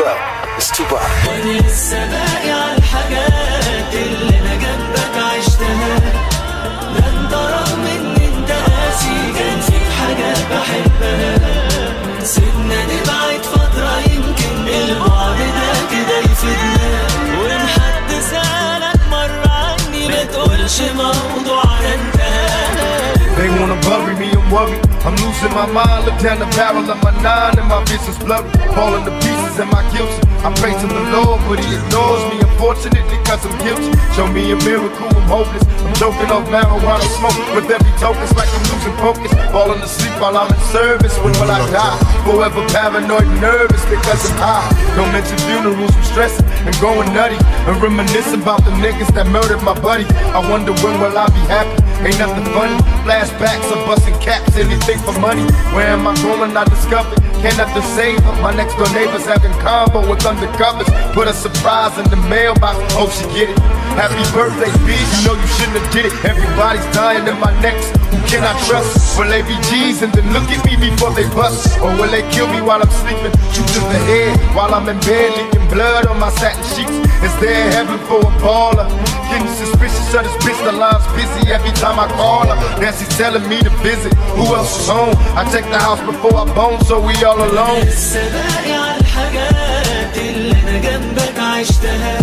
12. It's Tupac. وانا لسه باقي على الحاجات اللي انا جنبك عشتها. ده انت رغم ان انت قاسي كان فيك حاجات بحبها. سيبنا نبعد فترة يمكن البعد ده كده يفيدنا. وان حد سألك مرة عني ما تقولش موضوعنا انتهى. They wanna bury me and worry. I'm losing my mind, look down the barrel of my 9 and my vision's blurry. Falling to pieces, am I guilty? I pray to the Lord, but he ignores me, unfortunately, cause I'm guilty. Show me a miracle, I'm hopeless. I'm choking off marijuana smoke with every token, it's like I'm losing focus. Falling asleep while I'm in service, when will I die? Forever paranoid and nervous because I'm high. Don't mention funerals, I'm stressing and going nutty. And reminiscing about the niggas that murdered my buddy. I wonder when will I be happy? Ain't nothing funny. Flashbacks of busting caps, anything for money. Where am I going? I discovered. Can't nothing save her. My next door neighbors having combo with undercovers. Put a surprise in the mailbox. Hope she get it. Happy birthday, B. You know you shouldn't have did it. Everybody's dying in my necks. Who can I trust? Will they be G's and then look at me before they bust? Or will they kill me while I'm sleeping? Shoot to the head while I'm in bed, leaking blood on my satin sheets. Is there heaven for a baller? Getting suspicious of this bitch, the line's busy every time I call her. Now she's telling me to visit. Who else is home? I check the house before I bone, so we all alone. لسه باقي على الحاجات اللي انا جنبك عشتها.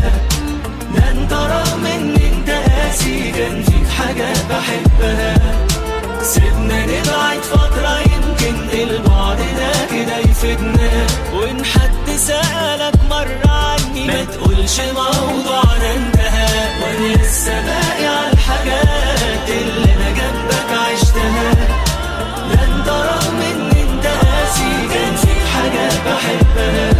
ده انت رغم ان انت قاسي كان فيك حاجات بحبها. سيبنا نبعد فترة يمكن البعد ده كده يفيدنا. وان حد سألك مرة عني ما تقولش موضوعنا انتهى. وانا لسه باقي على الحاجات اللي انا جنبك عشتها. ده انت رغم ان انت قاسي كان فيك حاجات بحبها.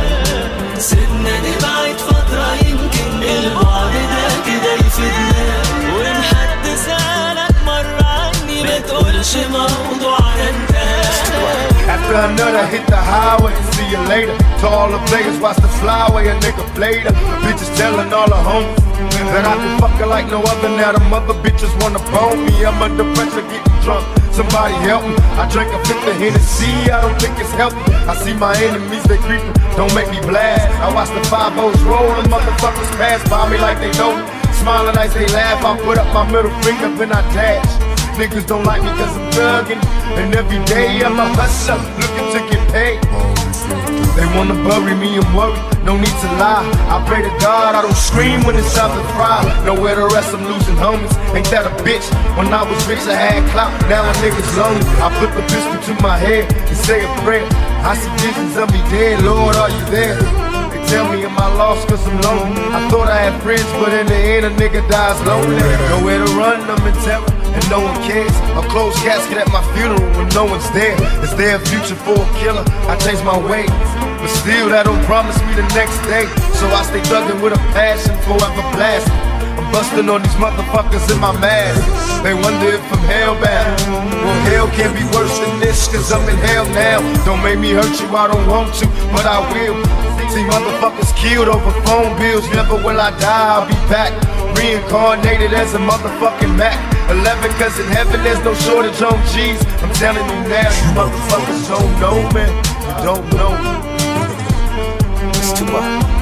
سيبنا نبعد فترة يمكن البعد ده كده يفيدنا. وان حد سألك مرة عني ما تقولش موضوعنا انتهى. After another hit the highway, see you later. To all the players, watch the flyway, a nigga played her. Bitches telling all the homies that I can fuck her like no other. Now the mother bitches wanna bone me. I'm under pressure, getting drunk. Somebody help me. I drink a fifth of Hennessy, I don't think it's healthy. I see my enemies, they creeping, don't make me blast. I watch the 5-0s roll, and motherfuckers pass by me like they know me. Smiling as they laugh, I put up my middle finger and I dash. Niggas don't like me cause I'm thuggin', and every day I'm a hustler, looking to get paid. They wanna bury me and worry, no need to lie. I pray to God I don't scream when it's time to cry. Nowhere to rest, I'm losing homies, ain't that a bitch? When I was rich I had clout, now a nigga's lonely. I put the pistol to my head and say a prayer. I see visions of me dead, Lord are you there? They tell me am I lost cause I'm lonely. I thought I had friends but in the end a nigga dies lonely. Nowhere to run, I'm in terror and no one cares. A closed casket at my funeral when no one's there. Is there a future for a killer? I changed my ways, but still that don't promise me the next day. So I stay thuggin' with a passion, forever blasting. I'm busting on these motherfuckers in my mask. They wonder if I'm hellbound. Well, hell can't be worse than this, cause I'm in hell now. Don't make me hurt you, I don't want to, but I will. See motherfuckers killed over phone bills. Never will I die, I'll be back, reincarnated as a motherfucking Mac 11, cause in heaven there's no shortage on G's. I'm telling you now, you motherfuckers don't know, man. You don't know. It's Tupac.